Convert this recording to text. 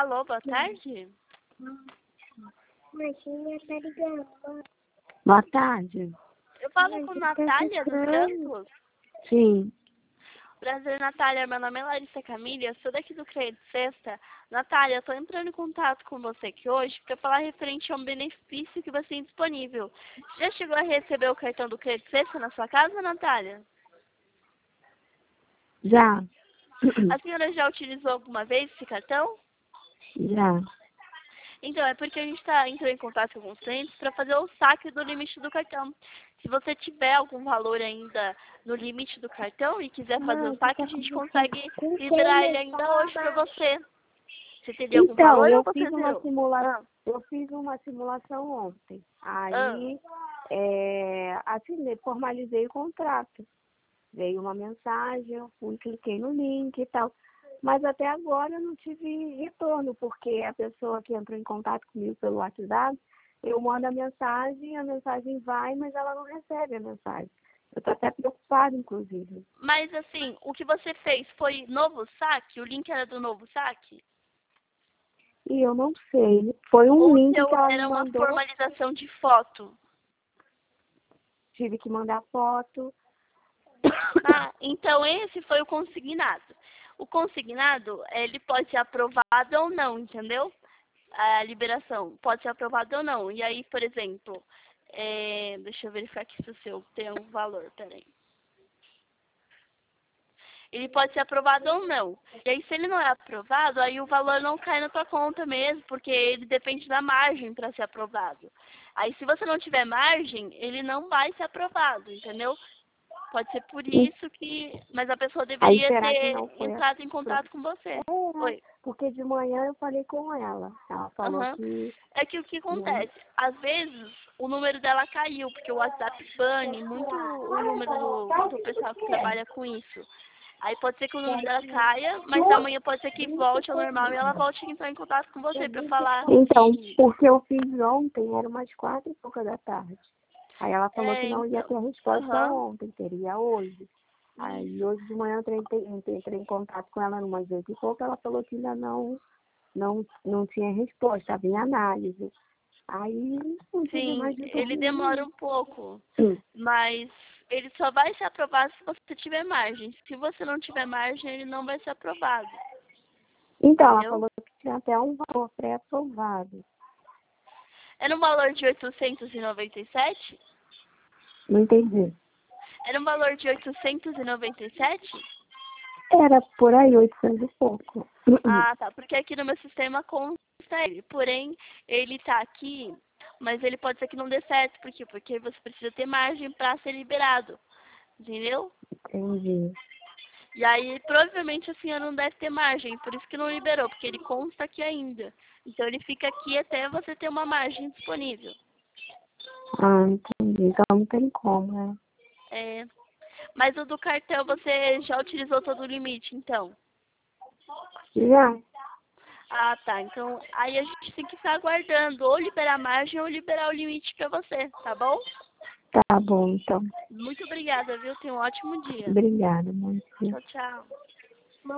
Alô, boa tarde? Marcinha tá ligando. Boa tarde. Eu falo com Natália dos Campos. Sim. Prazer, Natália. Meu nome é Larissa Camille, eu sou daqui do Crédito Sexta. Natália, eu tô entrando em contato com você aqui hoje para falar referente a um benefício que você tem disponível. Já chegou a receber o cartão do Crédito Sexta na sua casa, Natália? Já. A senhora já utilizou alguma vez esse cartão? Já. Então, é porque a gente entrou em contato com alguns clientes para fazer o saque do limite do cartão. Se você tiver algum valor ainda no limite do cartão e quiser fazer o saque, a gente consegue liberar ele ainda hoje para você. Você teria algum valor ou você zerou? Eu fiz uma simulação ontem. Aí, assinei, formalizei o contrato. Veio uma mensagem, eu fui, cliquei no link e tal. Mas até agora eu não tive retorno, porque a pessoa que entrou em contato comigo pelo WhatsApp, eu mando a mensagem vai, mas ela não recebe a mensagem. Eu estou até preocupada, inclusive. Mas assim, o que você fez foi novo saque? O link era do novo saque? E eu não sei. Foi um Ou link que ela era me uma mandou. formalização de foto? Tive que mandar foto. Ah, então esse foi o consignado. O consignado, ele pode ser aprovado ou não, entendeu? A liberação pode ser aprovado ou não. E aí, por exemplo, deixa eu verificar aqui se o seu tem um valor, peraí. Ele pode ser aprovado ou não. E aí, se ele não é aprovado, aí o valor não cai na tua conta mesmo, porque ele depende da margem para ser aprovado. Aí, se você não tiver margem, ele não vai ser aprovado, entendeu? Pode ser por isso que... Mas a pessoa deveria ter entrado em contato com você. Oi. Porque de manhã eu falei com ela. Ela falou que... É que o que acontece? Às vezes, o número dela caiu, porque o WhatsApp bane muito o número do pessoal que trabalha com isso. Aí pode ser que o número dela caia, mas amanhã pode ser que volte ao normal e ela volte a entrar em contato com você para falar. Então, porque eu fiz ontem, era umas 4h pouca da tarde. Aí ela falou que não ia ter resposta ontem, teria hoje. Aí hoje de manhã eu entrei em contato com ela umas 8h pouca, ela falou que ainda não tinha resposta, estava em análise. Aí não tive mais de ele demora um pouco, mas ele só vai ser aprovado se você tiver margem. Se você não tiver margem, ele não vai ser aprovado. Então, ela falou que tinha até um valor pré-aprovado. Era um valor de 897? Não entendi. Era um valor de 897? Era por aí, 800 e pouco. Ah, tá. Porque aqui no meu sistema consta ele. Porém, ele tá aqui, mas ele pode ser que não dê certo. Por quê? Porque você precisa ter margem para ser liberado. Entendeu? Entendi. E aí, provavelmente, a senhora não deve ter margem. Por isso que não liberou, porque ele consta aqui ainda. Então, ele fica aqui até você ter uma margem disponível. Ah, entendi. Então não tem como, né? Mas o do cartão, você já utilizou todo o limite, então? Já. Ah, tá. Então, aí a gente tem que ficar aguardando ou liberar a margem ou liberar o limite pra você, tá bom? Tá bom, então. Muito obrigada, viu? Tenha um ótimo dia. Obrigada, muito. Tchau, tchau.